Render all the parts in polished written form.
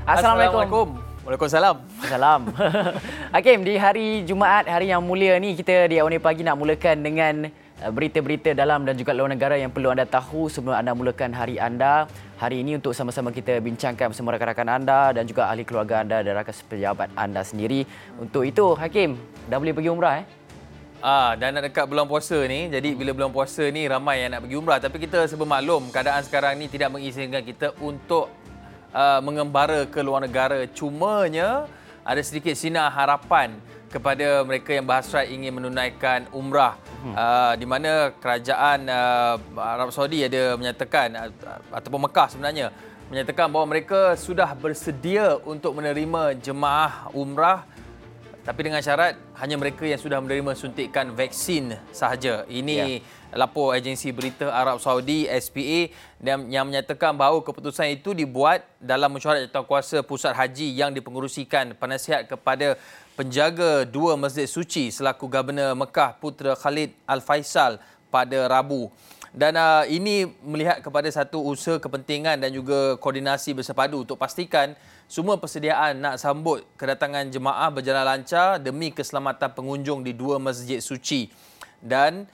Assalamualaikum. Waalaikumsalam. Salam. Hakim, di hari Jumaat, hari yang mulia ni, kita di Awal Pagi nak mulakan dengan berita-berita dalam dan juga luar negara yang perlu anda tahu sebelum anda mulakan hari anda. Hari ini untuk sama-sama kita bincangkan bersama rakan-rakan anda dan juga ahli keluarga anda dan rakan sepejabat anda sendiri. Untuk itu, Hakim, dah boleh pergi umrah Dan nak dekat bulan puasa ni, jadi bila bulan puasa ni ramai yang nak pergi umrah. Tapi kita sebermaklum keadaan sekarang ni tidak mengizinkan kita untuk mengembara ke luar negara. Cumanya ada sedikit sinar harapan kepada mereka yang berhasrat ingin menunaikan umrah. Di mana kerajaan Arab Saudi ada menyatakan, ataupun Mekah sebenarnya, menyatakan bahawa mereka sudah bersedia untuk menerima jemaah umrah, tapi dengan syarat hanya mereka yang sudah menerima suntikan vaksin sahaja. Ini lapor agensi berita Arab Saudi SPA yang menyatakan bahawa keputusan itu dibuat dalam mesyuarat jawatankuasa pusat haji yang dipengerusikan penasihat kepada penjaga dua masjid suci selaku Governor Mekah Putera Khalid Al-Faisal pada Rabu. Dan ini melihat kepada satu usaha kepentingan dan juga koordinasi bersepadu untuk pastikan semua persediaan nak sambut kedatangan jemaah berjalan lancar demi keselamatan pengunjung di dua masjid suci. Dan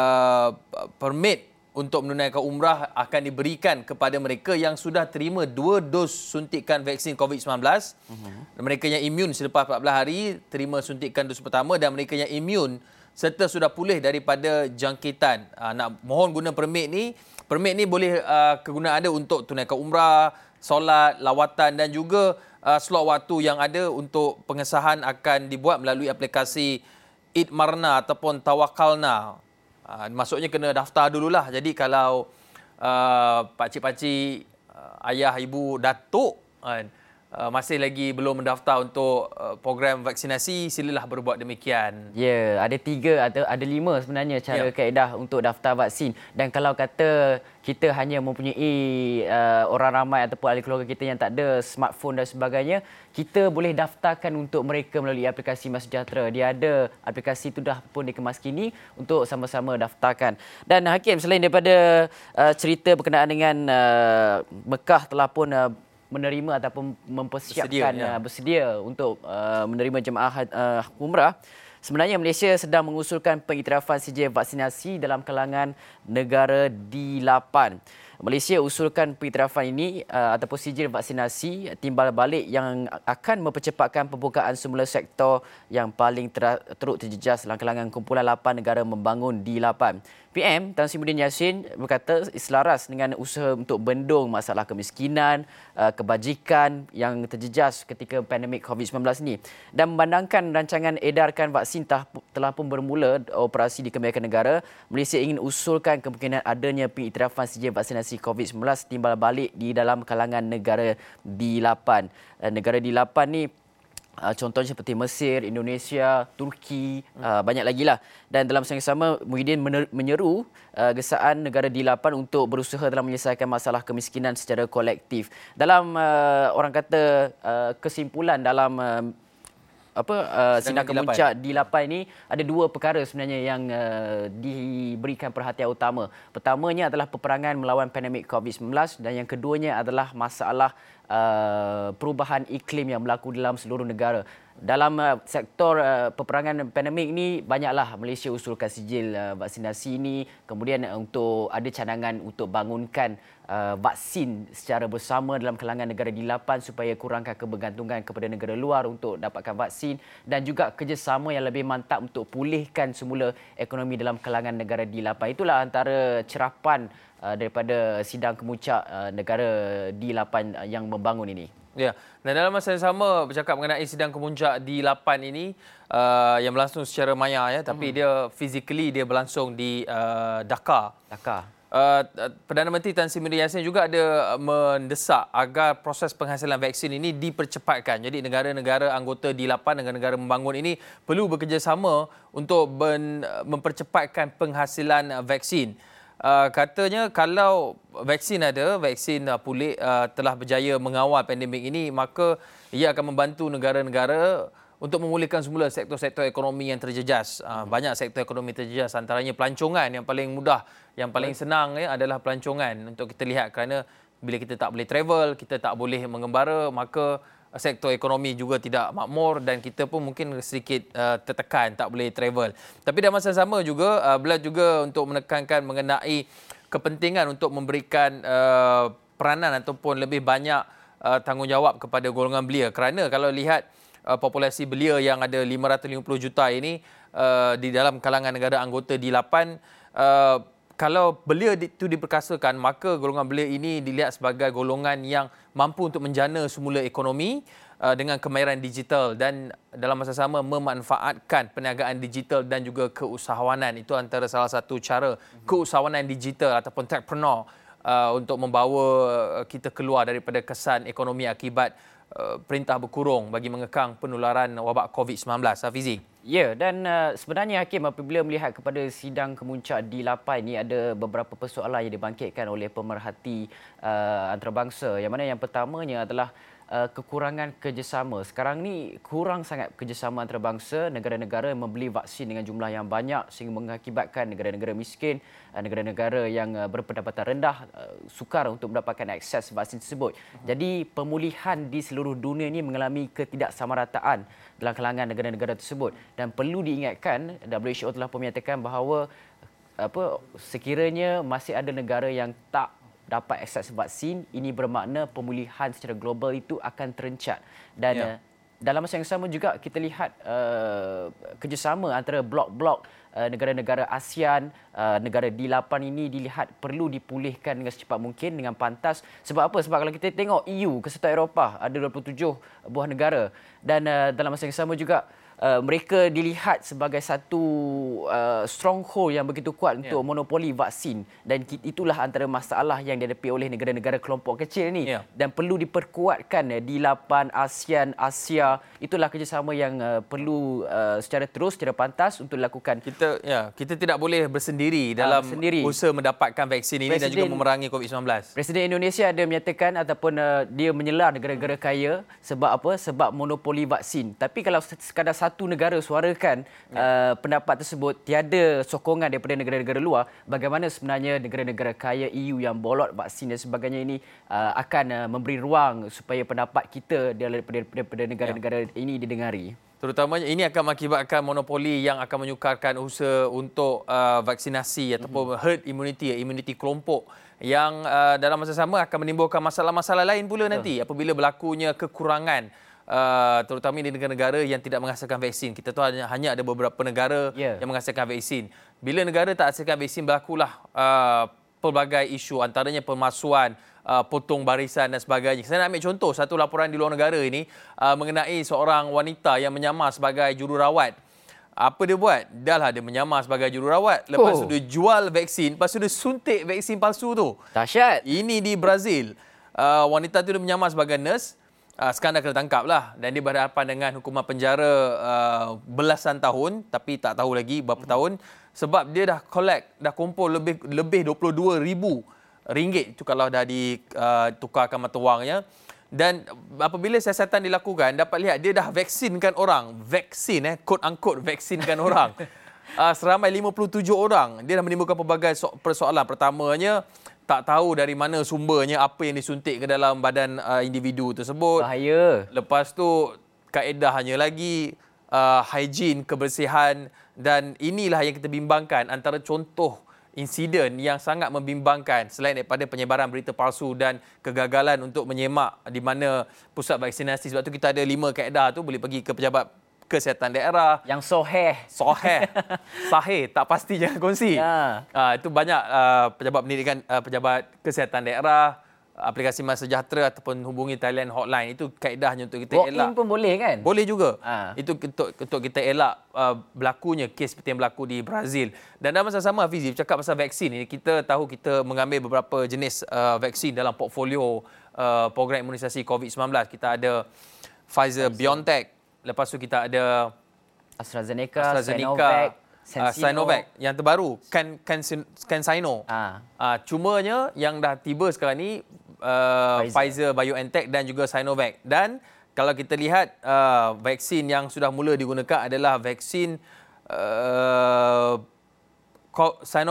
permit untuk menunaikan umrah akan diberikan kepada mereka yang sudah terima 2 dos suntikan vaksin COVID-19. Mereka yang imun selepas 14 hari terima suntikan dos pertama, dan mereka yang imun serta sudah pulih daripada jangkitan. Nak mohon guna permit ni. Permit ni boleh kegunaan ada untuk tunaikan umrah, solat, lawatan dan juga slot waktu yang ada untuk pengesahan akan dibuat melalui aplikasi Idmarna ataupun Tawakalna. Maksudnya kena daftar dululah. Jadi kalau pakcik-pakcik, ayah, ibu, datuk masih lagi belum mendaftar untuk program vaksinasi, silalah berbuat demikian. Ya, ada 3 atau ada 5 sebenarnya cara kaedah untuk daftar vaksin. Dan kalau kata kita hanya mempunyai orang ramai ataupun ahli keluarga kita yang tak ada smartphone dan sebagainya, kita boleh daftarkan untuk mereka melalui aplikasi MySejahtera. Dia ada aplikasi itu dah pun dikemas kini untuk sama-sama daftarkan. Dan Hakim, selain daripada cerita berkenaan dengan Mekah telah pun menerima ataupun mempersiapkan bersedia untuk menerima jemaah umrah, sebenarnya Malaysia sedang mengusulkan pengiktirafan sijil vaksinasi dalam kalangan negara D8. Malaysia usulkan pengiktirafan ini ataupun sijil vaksinasi timbal balik yang akan mempercepatkan pembukaan semula sektor yang paling teruk terjejas dalam kalangan kumpulan 8 negara membangun D8. PM Tan Sri Muhyiddin Yassin berkata selaras dengan usaha untuk bendung masalah kemiskinan, kebajikan yang terjejas ketika pandemik COVID-19 ini. Dan memandangkan rancangan edarkan vaksin telah pun bermula operasi di kebanyakan negara, Malaysia ingin usulkan kemungkinan adanya pengiktirafan sijil vaksinasi COVID-19 timbal balik di dalam kalangan negara D8. Negara D8 ni contohnya seperti Mesir, Indonesia, Turki, banyak lagi lah. Dan dalam masa yang sama, Muhyiddin menyeru gesaan negara D8 untuk berusaha dalam menyelesaikan masalah kemiskinan secara kolektif. Dalam orang kata kesimpulan dalam sidang kemuncak D8 ini, ada 2 perkara sebenarnya yang diberikan perhatian utama. Pertamanya adalah peperangan melawan pandemik COVID-19 dan yang keduanya adalah masalah perubahan iklim yang berlaku dalam seluruh negara. Dalam sektor peperangan pandemik ini, banyaklah Malaysia usulkan sijil vaksinasi ini. Kemudian untuk ada cadangan untuk bangunkan vaksin secara bersama dalam kalangan negara D8 supaya kurangkan kebergantungan kepada negara luar untuk dapatkan vaksin, dan juga kerjasama yang lebih mantap untuk pulihkan semula ekonomi dalam kalangan negara D8. Itulah antara cerapan daripada sidang kemuncak negara D8 yang membangun ini. Ya, dan dalam masa yang sama bercakap mengenai sidang kemuncak D8 ini yang berlangsung secara maya tapi dia physically dia berlangsung di Dhaka. Perdana Menteri Tan Sri Muhyiddin Yassin juga ada mendesak agar proses penghasilan vaksin ini dipercepatkan. Jadi negara-negara anggota D8, negara-negara membangun ini perlu bekerjasama untuk mempercepatkan penghasilan vaksin. Katanya kalau vaksin pulih telah berjaya mengawal pandemik ini, maka ia akan membantu negara-negara untuk memulihkan semula sektor-sektor ekonomi yang terjejas. Banyak sektor ekonomi terjejas, antaranya pelancongan yang paling mudah, yang paling senang adalah pelancongan untuk kita lihat, kerana Bila kita tak boleh travel, kita tak boleh mengembara, maka sektor ekonomi juga tidak makmur dan kita pun mungkin sedikit tertekan, tak boleh travel. Tapi dalam masa sama juga, beliau juga untuk menekankan mengenai kepentingan untuk memberikan peranan ataupun lebih banyak tanggungjawab kepada golongan belia. Kerana kalau lihat populasi belia yang ada 550 juta ini di dalam kalangan negara anggota D8, kalau belia itu diperkasakan, maka golongan belia ini dilihat sebagai golongan yang mampu untuk menjana semula ekonomi dengan kemahiran digital dan dalam masa sama memanfaatkan perniagaan digital dan juga keusahawanan. Itu antara salah satu cara keusahawanan digital ataupun techpreneur untuk membawa kita keluar daripada kesan ekonomi akibat perintah berkurung bagi mengekang penularan wabak COVID-19. Hafizi. Ya, dan sebenarnya Hakim, apabila melihat kepada sidang kemuncak D8 ini, ada beberapa persoalan yang dibangkitkan oleh pemerhati antarabangsa. Yang mana yang pertamanya adalah kekurangan kerjasama. Sekarang ni kurang sangat kerjasama antarabangsa. Negara-negara membeli vaksin dengan jumlah yang banyak sehingga mengakibatkan negara-negara miskin, negara-negara yang berpendapatan rendah sukar untuk mendapatkan akses vaksin tersebut. Jadi pemulihan di seluruh dunia ini mengalami ketidaksamarataan dalam kalangan negara-negara tersebut. Dan perlu diingatkan, WHO telah pun menyatakan bahawa sekiranya masih ada negara yang tak dapat akses vaksin, ini bermakna pemulihan secara global itu akan terencat. Dan dalam masa yang sama juga kita lihat kerjasama antara blok-blok negara-negara ASEAN, negara D8 ini dilihat perlu dipulihkan dengan secepat mungkin, dengan pantas. Sebab apa? Sebab kalau kita tengok EU, Kesatuan Eropah, ada 27 buah negara. Dan dalam masa yang sama juga mereka dilihat sebagai satu stronghold yang begitu kuat untuk monopoli vaksin, dan itulah antara masalah yang dihadapi oleh negara-negara kelompok kecil ini. Dan perlu diperkuatkan D8, ASEAN, Asia. Itulah kerjasama yang perlu secara terus, secara pantas untuk dilakukan. Kita tidak boleh bersendiri dalam usaha mendapatkan vaksin ini dan juga memerangi COVID-19. Presiden Indonesia ada menyatakan ataupun dia menyelar negara-negara kaya sebab apa? Sebab monopoli vaksin. Tapi kalau sekadar satu negara suarakan pendapat tersebut, tiada sokongan daripada negara-negara luar, bagaimana sebenarnya negara-negara kaya EU yang bolot vaksin dan sebagainya ini akan memberi ruang supaya pendapat kita daripada negara-negara ini didengari. Terutamanya ini akan mengakibatkan monopoli yang akan menyukarkan usaha untuk vaksinasi ataupun herd immunity, imuniti kelompok yang dalam masa sama akan menimbulkan masalah-masalah lain pula nanti apabila berlakunya kekurangan terutama di negara-negara yang tidak menghasilkan vaksin. Kita tahu hanya ada beberapa negara yang menghasilkan vaksin. Bila negara tak hasilkan vaksin, berlakulah pelbagai isu, antaranya pemalsuan, potong barisan dan sebagainya. Saya nak ambil contoh satu laporan di luar negara ini mengenai seorang wanita yang menyamar sebagai jururawat. Apa dia buat? Dah dia menyamar sebagai jururawat. Lepas tu dia jual vaksin, lepas tu dia suntik vaksin palsu tu. Dahsyat. Ini di Brazil. Wanita tu dia menyamar sebagai nurse. Sekarang dah kena tangkap lah dan dia berhadapan dengan hukuman penjara belasan tahun, tapi tak tahu lagi berapa tahun, sebab dia dah kumpul lebih 22,000 ringgit itu kalau dah ditukarkan mata wangnya. Dan apabila siasatan dilakukan, dapat lihat dia dah vaksinkan orang, quote unquote vaksinkan orang. Seramai 57 orang. Dia dah menimbulkan pelbagai persoalan. Pertamanya, tak tahu dari mana sumbernya, apa yang disuntik ke dalam badan individu tersebut. Bahaya. Lepas tu, kaedahnya lagi, higien, kebersihan, dan inilah yang kita bimbangkan antara contoh insiden yang sangat membimbangkan selain daripada penyebaran berita palsu dan kegagalan untuk menyemak di mana pusat vaksinasi. Sebab tu kita ada 5 kaedah tu, boleh pergi ke pejabat kesihatan daerah yang sahih, tak pasti, jangan kongsi. Itu banyak pejabat pendidikan, pejabat kesihatan daerah, aplikasi MySejahtera ataupun hubungi Thailand hotline. Itu kaedahnya untuk kita elak. Walk-in pun boleh kan? Boleh juga. Itu untuk kita elak berlakunya kes seperti yang berlaku di Brazil. Dan dalam masa sama, Hafizi, bercakap pasal vaksin ini, kita tahu kita mengambil beberapa jenis vaksin dalam portfolio program imunisasi COVID-19. Kita ada Pfizer-BioNTech. Lepas tu kita ada AstraZeneca, Sinovac yang terbaru, CanSino. Cumanya yang dah tiba sekarang ni Pfizer, BioNTech dan juga Sinovac. Dan kalau kita lihat vaksin yang sudah mula digunakan adalah vaksin Sinovac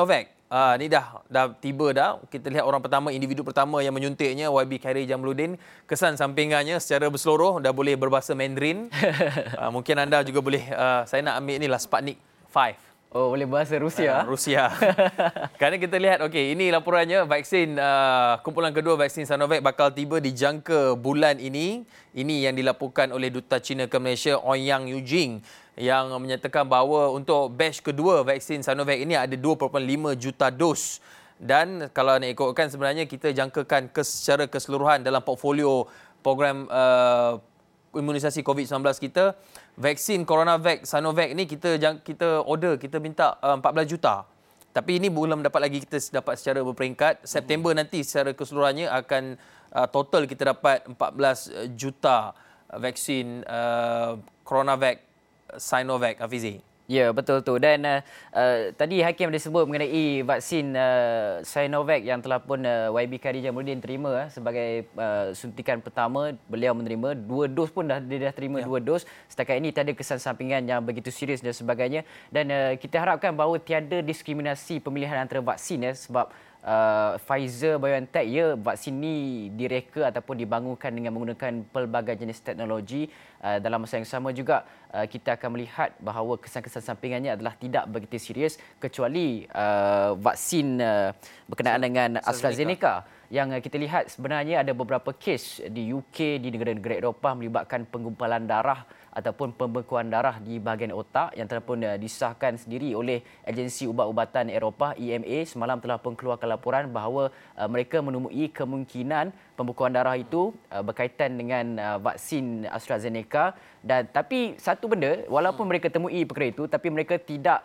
Ni dah tiba dah. Kita lihat orang pertama, individu pertama yang menyuntiknya, YB Khairi Jamaluddin. Kesan sampingannya secara berseluruh dah boleh berbahasa Mandarin. Mungkin anda juga boleh, saya nak ambil ni lah Sputnik 5. Oh, boleh bahasa Rusia. Rusia. Kerana kita lihat, okey, ini laporannya vaksin kumpulan kedua vaksin Sinovac bakal tiba dijangka bulan ini. Ini yang dilaporkan oleh Duta China ke Malaysia Ouyang Yujing yang menyatakan bahawa untuk batch kedua vaksin Sinovac ini ada 2.5 juta dos. Dan kalau nak ikutkan sebenarnya kita jangkakan secara keseluruhan dalam portfolio program imunisasi COVID-19 kita, vaksin CoronaVac Sinovac ni kita order, kita minta 14 juta. Tapi ini belum dapat lagi, kita dapat secara berperingkat. September nanti secara keseluruhannya akan total kita dapat 14 juta vaksin CoronaVac Sinovac, Hafizi. Ya, betul tu. Dan tadi Hakim ada sebut mengenai vaksin Sinovac yang telah pun YB Khairi Jamaluddin terima sebagai suntikan pertama. Beliau menerima 2 dos pun dia dah terima 2 dos. Setakat ini tiada kesan sampingan yang begitu serius dan sebagainya. Dan kita harapkan bahawa tiada diskriminasi pemilihan antara vaksin sebab Pfizer-BioNTech, vaksin ni direka ataupun dibangunkan dengan menggunakan pelbagai jenis teknologi. Dalam masa yang sama juga kita akan melihat bahawa kesan-kesan sampingannya adalah tidak begitu serius kecuali vaksin berkenaan dengan AstraZeneca yang kita lihat sebenarnya ada beberapa kes di UK, di negara-negara Eropah melibatkan penggumpalan darah ataupun pembekuan darah di bahagian otak yang telah pun disahkan sendiri oleh Agensi Ubat-Ubatan Eropah EMA. Semalam telah pun keluarkan laporan bahawa mereka menemui kemungkinan pembekuan darah itu berkaitan dengan vaksin AstraZeneca. Dan tapi satu benda, walaupun mereka temui perkara itu, tapi mereka tidak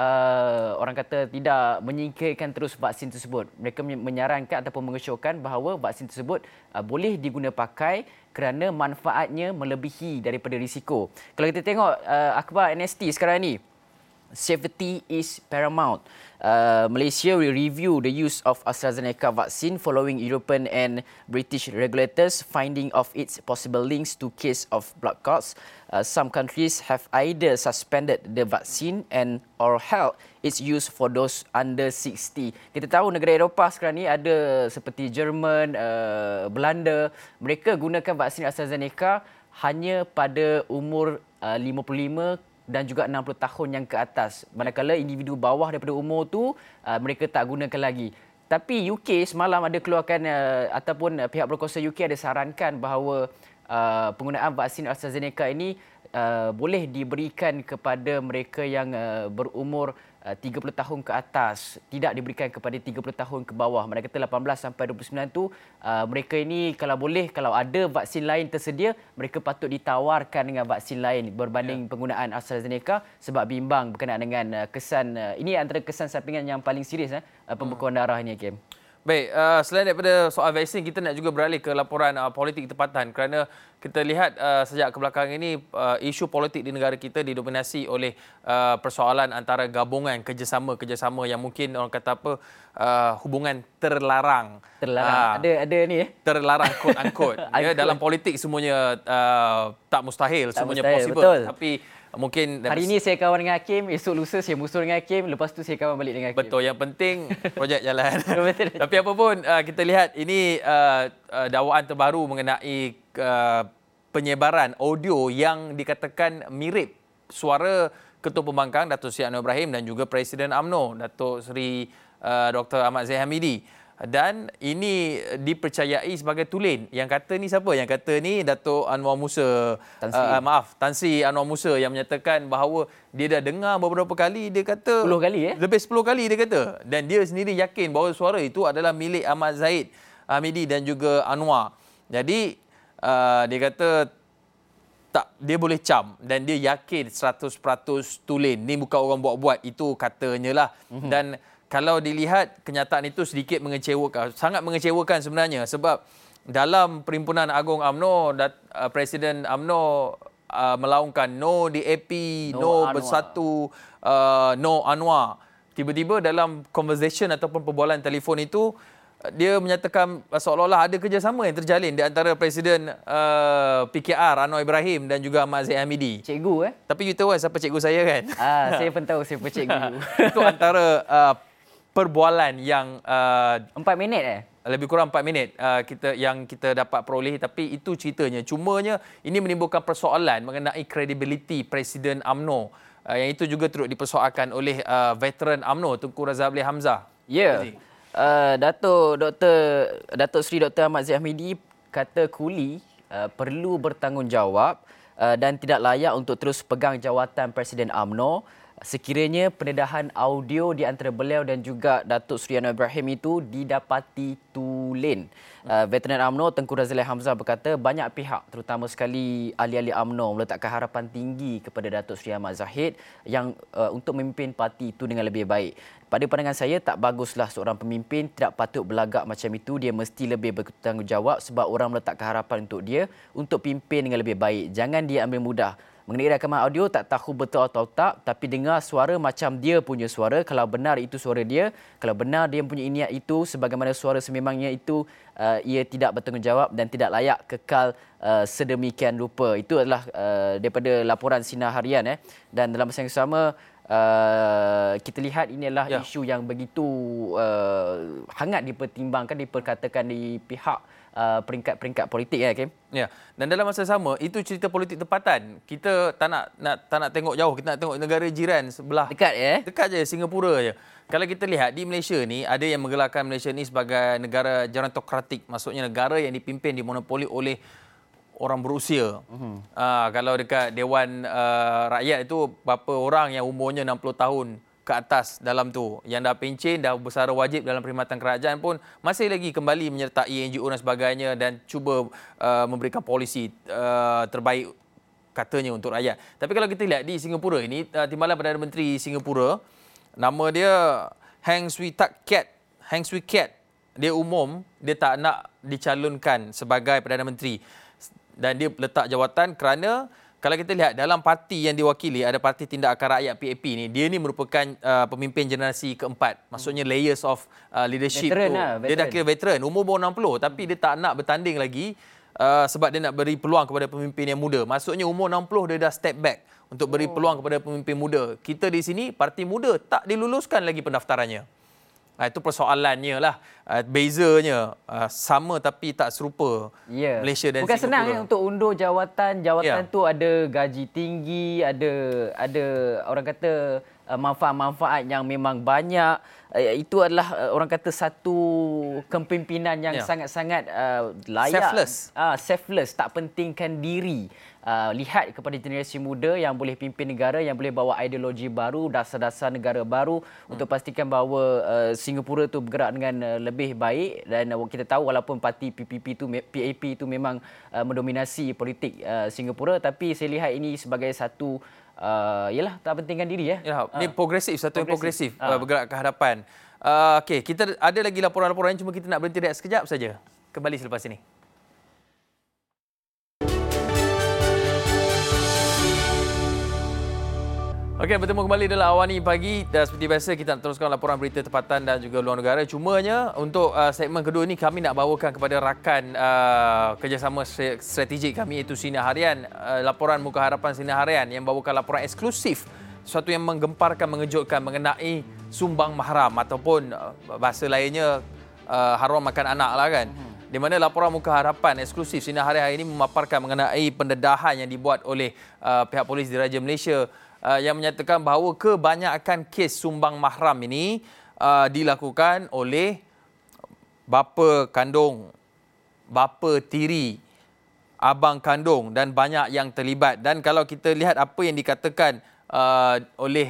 orang kata tidak menyingkirkan terus vaksin tersebut. Mereka menyarankan ataupun mengesyorkan bahawa vaksin tersebut boleh diguna pakai kerana manfaatnya melebihi daripada risiko. Kalau kita tengok akhbar NST sekarang ni, safety is paramount. Malaysia will review the use of AstraZeneca vaccine following European and British regulators finding of its possible links to case of blood clots. Some countries have either suspended the vaccine and or held its use for those under 60. Kita tahu negara Eropah sekarang ni ada seperti Jerman, Belanda, mereka gunakan vaksin AstraZeneca hanya pada umur 55 dan juga 60 tahun yang ke atas. Manakala individu bawah daripada umur tu mereka tak gunakan lagi. Tapi UK semalam ada keluarkan ataupun pihak berkuasa UK ada sarankan bahawa penggunaan vaksin AstraZeneca ini boleh diberikan kepada mereka yang berumur 30 tahun ke atas, tidak diberikan kepada 30 tahun ke bawah. Mereka kata 18 sampai 29 tu mereka ini kalau boleh, kalau ada vaksin lain tersedia, mereka patut ditawarkan dengan vaksin lain berbanding penggunaan AstraZeneca sebab bimbang berkenaan dengan kesan ini antara kesan sampingan yang paling serius pembekuan darah ini, Hakim. Baik, selain daripada soal vaksin, kita nak juga beralih ke laporan politik tempatan kerana kita lihat sejak kebelakangan ini isu politik di negara kita didominasi oleh persoalan antara gabungan kerjasama yang mungkin orang kata apa, hubungan terlarang. Ada ni terlarang quote unquote. Dalam politik semuanya tak mustahil, semuanya possible. Betul. Tapi mungkin hari ini saya kawan dengan Hakim, esok lusa saya musuh dengan Hakim, lepas tu saya kawan balik dengan Hakim. Betul, yang penting projek jalan. Tapi apa pun kita lihat ini dakwaan terbaru mengenai penyebaran audio yang dikatakan mirip suara Ketua Pembangkang Datuk Seri Anwar Ibrahim dan juga Presiden UMNO Datuk Seri Dr. Ahmad Zahid Hamidi. Dan ini dipercayai sebagai tulen. Yang kata ni siapa? Yang kata ni Datuk Anwar Musa. Tan Sri Anwar Musa yang menyatakan bahawa dia dah dengar beberapa kali. Dia kata 10 kali lebih 10 kali dia kata. Dan dia sendiri yakin bahawa suara itu adalah milik Ahmad Zahid Hamidi dan juga Anwar. Jadi dia kata tak, dia boleh cam dan dia yakin 100% tulen. Ni bukan orang buat-buat, itu katanya lah. Dan kalau dilihat kenyataan itu sedikit mengecewakan, sangat mengecewakan sebenarnya sebab dalam Perhimpunan Agung UMNO, Presiden UMNO melaungkan no DAP, no Bersatu, no Anwar. Tiba-tiba dalam conversation ataupun perbualan telefon itu, dia menyatakan seolah-olah ada kerjasama yang terjalin di antara Presiden PKR Anwar Ibrahim dan juga Ahmad Zahid Hamidi. Cikgu Tapi you tahu siapa cikgu saya kan? Saya pun tahu siapa cikgu. Itu antara perbualan yang 4 minit lebih kurang 4 minit kita dapat perolehi, tapi itu ceritanya. Cumanya ini menimbulkan persoalan mengenai kredibiliti Presiden UMNO yang itu juga turut dipersoalkan oleh veteran UMNO Tunku Razaleigh Hamzah. Ya. Datuk Seri Dr. Ahmad Zahid Hamidi kata Kuli perlu bertanggungjawab dan tidak layak untuk terus pegang jawatan Presiden UMNO sekiranya pendedahan audio di antara beliau dan juga Datuk Seri Anwar Ibrahim itu didapati tulen. Veteran UMNO Tengku Razaleigh Hamzah berkata banyak pihak terutama sekali ahli-ahli UMNO meletakkan harapan tinggi kepada Datuk Seri Ahmad Zahid yang untuk memimpin parti itu dengan lebih baik. Pada pandangan saya, tak baguslah seorang pemimpin tidak patut berlagak macam itu. Dia mesti lebih bertanggungjawab sebab orang meletakkan harapan untuk dia untuk pimpin dengan lebih baik. Jangan dia ambil mudah. Mengenai rakaman audio, tak tahu betul atau tak, tapi dengar suara macam dia punya suara. Kalau benar itu suara dia, kalau benar dia punya niat itu sebagaimana suara sememangnya itu, ia tidak bertanggungjawab dan tidak layak kekal sedemikian rupa. Itu adalah daripada laporan Sinar Harian. Dan dalam masa yang sama, kita lihat ini adalah isu yang begitu hangat dipertimbangkan, diperkatakan di pihak peringkat-peringkat politik Kim. Ya, dan dalam masa sama itu cerita politik tempatan. Kita tak nak tengok jauh, kita nak tengok negara jiran sebelah. Dekat je, Singapura je. Kalau kita lihat di Malaysia ni, ada yang menggelarkan Malaysia ni sebagai negara gerontokratik, maksudnya negara yang dipimpin dimonopoli oleh orang berusia. Kalau dekat Dewan Rakyat itu berapa orang yang umurnya 60 tahun ke atas dalam tu, yang dah pencen, dah bersara wajib dalam perkhidmatan kerajaan pun masih lagi kembali menyertai NGO dan sebagainya dan cuba memberikan polisi terbaik katanya untuk rakyat. Tapi kalau kita lihat di Singapura ini, Timbalan Perdana Menteri Singapura, nama dia Heng Swee Keat. Dia umum, dia tak nak dicalonkan sebagai Perdana Menteri. Dan dia letak jawatan kerana kalau kita lihat dalam parti yang diwakili, ada Parti Tindakan Rakyat PAP ni, dia ni merupakan pemimpin generasi keempat. Maksudnya layers of leadership tu. Dia dah kira veteran, umur baru 60 tapi dia tak nak bertanding lagi sebab dia nak beri peluang kepada pemimpin yang muda. Maksudnya umur 60 dia dah step back untuk beri peluang kepada pemimpin muda. Kita di sini parti muda tak diluluskan lagi pendaftarannya. Itu persoalannya lah. Bezanya sama tapi tak serupa Malaysia dan Bukan Singapura. senang untuk undur jawatan tu ada gaji tinggi, ada orang kata manfaat-manfaat yang memang banyak. Itu adalah orang kata satu kepimpinan yang sangat-sangat layak. Selfless, tak pentingkan diri. Lihat kepada generasi muda yang boleh pimpin negara, yang boleh bawa ideologi baru, dasar-dasar negara baru untuk pastikan bahawa Singapura tu bergerak dengan lebih baik. Dan kita tahu walaupun parti PAP itu memang mendominasi politik Singapura, tapi saya lihat ini sebagai satu yalah, tak pentingkan diri Ini progresif, satu yang progresif bergerak ke hadapan. Okey, kita ada lagi laporan-laporan, cuma kita nak berhenti rehat sekejap saja. Kembali selepas ini. Okey, bertemu kembali dalam Awani Pagi. Dan seperti biasa, kita nak teruskan laporan berita tempatan dan juga luar negara. Cumanya, untuk segmen kedua ini, kami nak bawakan kepada rakan kerjasama strategik kami, iaitu Sinar Harian. Laporan Muka Harapan Sinar Harian yang bawakan laporan eksklusif. Sesuatu yang menggemparkan, mengejutkan mengenai sumbang mahram ataupun bahasa lainnya haram makan anak lah kan. Di mana laporan Muka Harapan eksklusif Sinar Harian hari ini memaparkan mengenai pendedahan yang dibuat oleh pihak polis Diraja Malaysia yang menyatakan bahawa kebanyakan kes sumbang mahram ini dilakukan oleh bapa kandung, bapa tiri, abang kandung dan banyak yang terlibat. Dan kalau kita lihat apa yang dikatakan oleh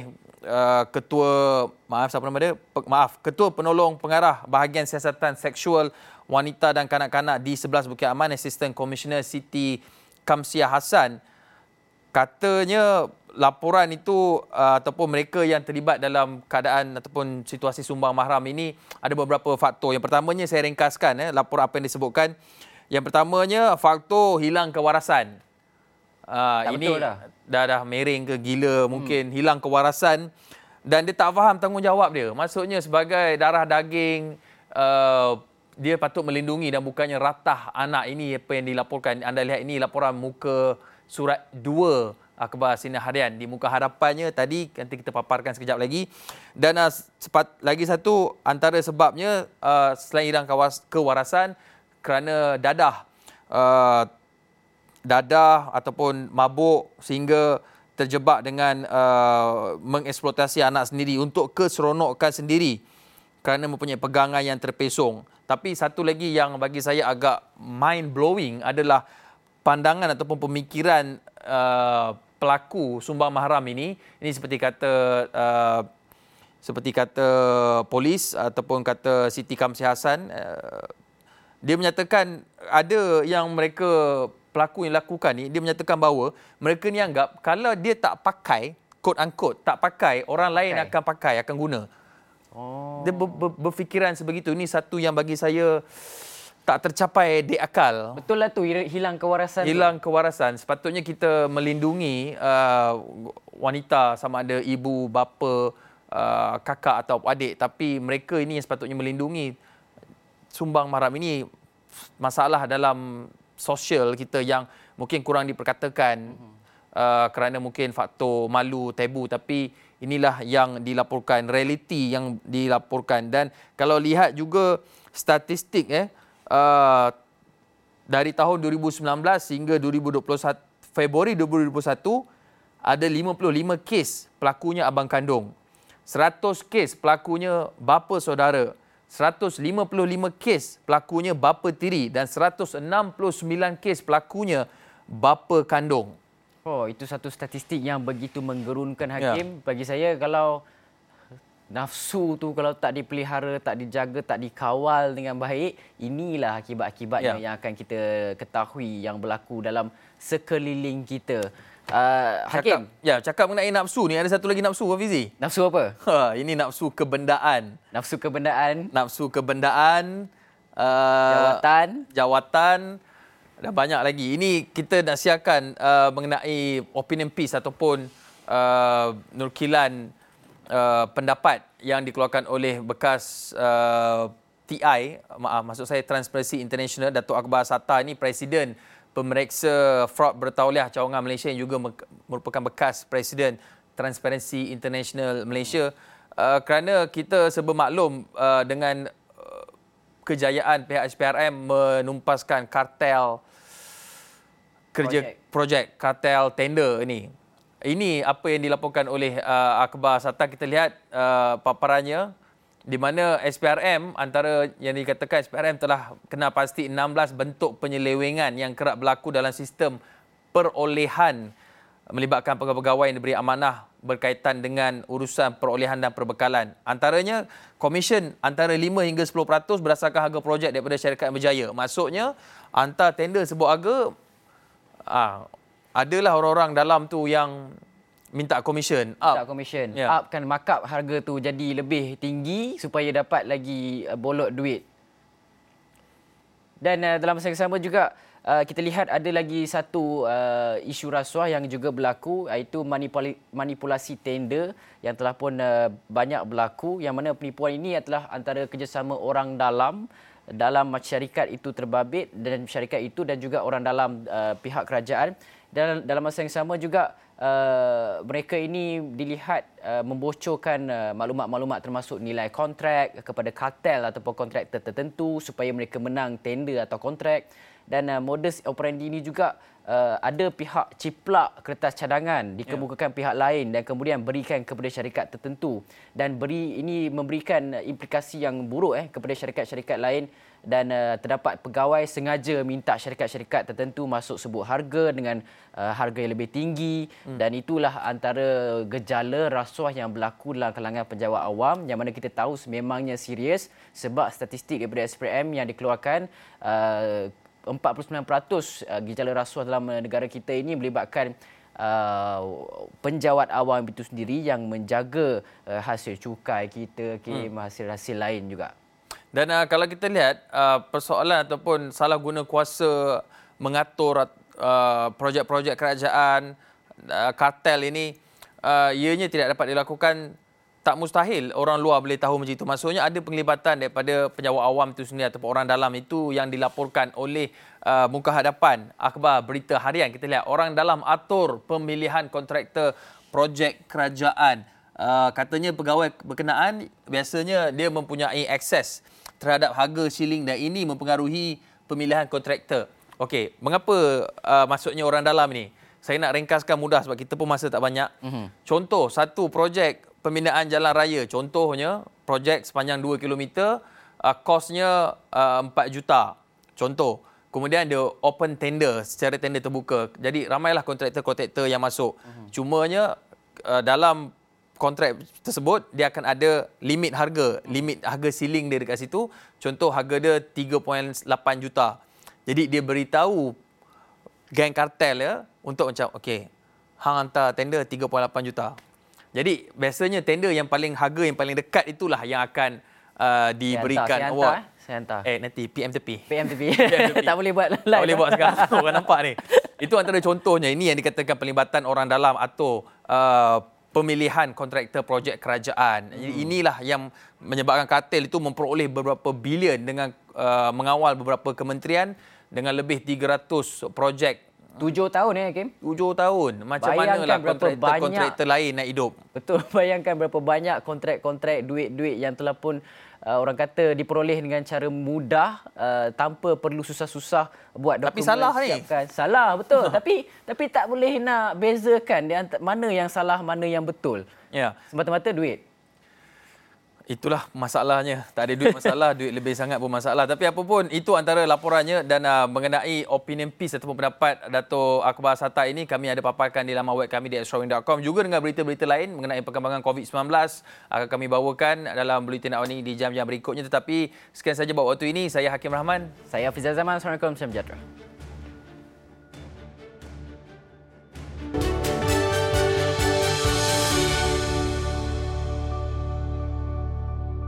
Ketua Penolong Pengarah Bahagian Siasatan Seksual Wanita dan Kanak-kanak di 11 Bukit Aman, Assistant Commissioner Siti Kamsiah Hassan, katanya laporan itu ataupun mereka yang terlibat dalam keadaan ataupun situasi sumbang mahram ini ada beberapa faktor. Yang pertamanya saya ringkaskan laporan apa yang disebutkan. Yang pertamanya faktor hilang kewarasan. Ini dah miring ke gila mungkin, hilang kewarasan dan dia tak faham tanggungjawab dia. Maksudnya sebagai darah daging dia patut melindungi dan bukannya ratah anak. Ini apa yang dilaporkan. Anda lihat ini laporan muka surat 2 akhbar Sinar Harian di muka hadapannya tadi, nanti kita paparkan sekejap lagi. Dan lagi satu antara sebabnya selain hilang kewarasan kerana dadah ataupun mabuk sehingga terjebak dengan mengeksploitasi anak sendiri untuk keseronokan sendiri kerana mempunyai pegangan yang terpesong. Tapi satu lagi yang bagi saya agak mind blowing adalah pandangan ataupun pemikiran pelaku sumbang mahram ini seperti kata polis ataupun kata Siti Kamsi Hassan, dia menyatakan ada yang pelaku yang lakukan ni, dia menyatakan bahawa mereka ni anggap kalau dia tak pakai, quote unquote, tak pakai, orang lain akan guna. Dia berfikiran sebegitu. Ini satu yang bagi saya tak tercapai di akal. Betul lah tu, hilang kewarasan. Hilang kewarasan. Sepatutnya kita melindungi wanita, sama ada ibu, bapa, kakak atau adik. Tapi mereka ini yang sepatutnya melindungi. Sumbang mahram ini masalah dalam sosial kita yang mungkin kurang diperkatakan kerana mungkin faktor malu, tabu. Tapi inilah yang dilaporkan, realiti yang dilaporkan. Dan kalau lihat juga statistik dari tahun 2019 hingga 2021, Februari 2021, ada 55 kes pelakunya abang kandung. 100 kes pelakunya bapa saudara. 155 kes pelakunya bapa tiri. Dan 169 kes pelakunya bapa kandung. Oh, itu satu statistik yang begitu menggerunkan, Hakim. Bagi saya, kalau nafsu tu kalau tak dipelihara, tak dijaga, tak dikawal dengan baik, inilah akibat-akibatnya yang akan kita ketahui yang berlaku dalam sekeliling kita. Hakim. Cakap mengenai nafsu ni, ada satu lagi nafsu, Hafizi. Nafsu apa? Ini nafsu kebendaan. Nafsu kebendaan. Nafsu kebendaan. Jawatan. Dan banyak lagi. Ini kita nak siarkan mengenai opinion piece ataupun nurkilan pendapat yang dikeluarkan oleh bekas TI, maksud saya Transparency International, Datuk Akbar Satar ini Presiden Pemeriksa Fraud Bertauliah Cawangan Malaysia yang juga merupakan bekas Presiden Transparency International Malaysia. Kerana kita bermaklum dengan kejayaan pihak SPRM menumpaskan kartel projek kartel tender ini. Ini apa yang dilaporkan oleh Akbar Satar. Kita lihat paparannya di mana SPRM, antara yang dikatakan SPRM telah kenal pasti 16 bentuk penyelewengan yang kerap berlaku dalam sistem perolehan melibatkan pegawai-pegawai yang diberi amanah berkaitan dengan urusan perolehan dan perbekalan. Antaranya komisen antara 5 hingga 10% berdasarkan harga projek daripada syarikat yang berjaya. Maksudnya hantar tender sebuah harga, adalah orang-orang dalam tu yang minta komisen up. Upkan markup harga tu jadi lebih tinggi supaya dapat lagi bolot duit. Dan dalam masa yang sama juga kita lihat ada lagi satu isu rasuah yang juga berlaku, iaitu manipulasi tender yang telah pun banyak berlaku, yang mana penipuan ini adalah antara kerjasama orang dalam syarikat itu terbabit dan syarikat itu dan juga orang dalam pihak kerajaan. Dan dalam masa yang sama juga mereka ini dilihat membocorkan maklumat-maklumat termasuk nilai kontrak kepada kartel ataupun kontraktor tertentu supaya mereka menang tender atau kontrak. Dan modus operandi ini juga ada pihak ciplak kertas cadangan dikemukakan pihak lain dan kemudian berikan kepada syarikat tertentu, dan ini memberikan implikasi yang buruk kepada syarikat-syarikat lain. Dan terdapat pegawai sengaja minta syarikat-syarikat tertentu masuk sebut harga dengan harga yang lebih tinggi. Dan itulah antara gejala rasuah yang berlaku dalam kalangan penjawat awam, yang mana kita tahu sememangnya serius sebab statistik daripada SPRM yang dikeluarkan 49% gejala rasuah dalam negara kita ini melibatkan penjawat awam itu sendiri yang menjaga hasil cukai kita, hasil-hasil lain juga. Dan kalau kita lihat persoalan ataupun salah guna kuasa mengatur projek-projek kerajaan, kartel ini, ianya tidak dapat dilakukan tak mustahil orang luar boleh tahu macam itu. Maksudnya ada penglibatan daripada penjawat awam itu sendiri ataupun orang dalam itu yang dilaporkan oleh muka hadapan akhbar berita harian. Kita lihat orang dalam atur pemilihan kontraktor projek kerajaan. Katanya pegawai berkenaan biasanya dia mempunyai akses terhadap harga shilling dan ini mempengaruhi pemilihan kontraktor. Okey, mengapa maksudnya orang dalam ni? Saya nak ringkaskan mudah sebab kita pun masa tak banyak. Contoh, satu projek pembinaan jalan raya. Contohnya, projek sepanjang 2 km, kosnya 4 juta. Contoh. Kemudian dia open tender, secara tender terbuka. Jadi, ramailah kontraktor-kontraktor yang masuk. Cumanya, dalam kontrak tersebut, dia akan ada limit harga ceiling dia dekat situ. Contoh, harga dia 3.8 juta. Jadi, dia beritahu geng kartel ya, untuk macam, okey, hang hantar tender 3.8 juta. Jadi biasanya tender harga yang paling dekat itulah yang akan diberikan award. Saya hantar. Nanti PM tepi. PM tepi. Tak boleh buat live. Tak boleh buat sekarang. Orang nampak ni. Itu antara contohnya. Ini yang dikatakan pelibatan orang dalam atau pemilihan kontraktor projek kerajaan. Inilah yang menyebabkan kartel itu memperoleh beberapa bilion dengan mengawal beberapa kementerian dengan lebih 300 projek. 7 tahun Kim? 7 tahun. Macam bayangkan manalah kontraktor lain nak hidup. Betul. Bayangkan berapa banyak kontrak-kontrak, duit-duit yang telah pun orang kata diperoleh dengan cara mudah tanpa perlu susah-susah buat dokumen. Tapi salah ni. Salah, betul. tapi tak boleh nak bezakan di antara mana yang salah, mana yang betul. Ya. Semata-mata duit. Itulah masalahnya. Tak ada duit masalah, duit lebih sangat pun masalah. Tapi apa pun, itu antara laporannya dan mengenai opinion piece ataupun pendapat Dato' Akbar Sattar ini, kami ada paparkan di laman web kami di extrawing.com. Juga dengan berita-berita lain mengenai perkembangan COVID-19 akan kami bawakan dalam Bulletin Awal ini di jam-jam berikutnya. Tetapi sekian saja buat waktu ini. Saya Hakim Rahman. Saya Hafizal Zaman. Assalamualaikum. Salam sejahtera.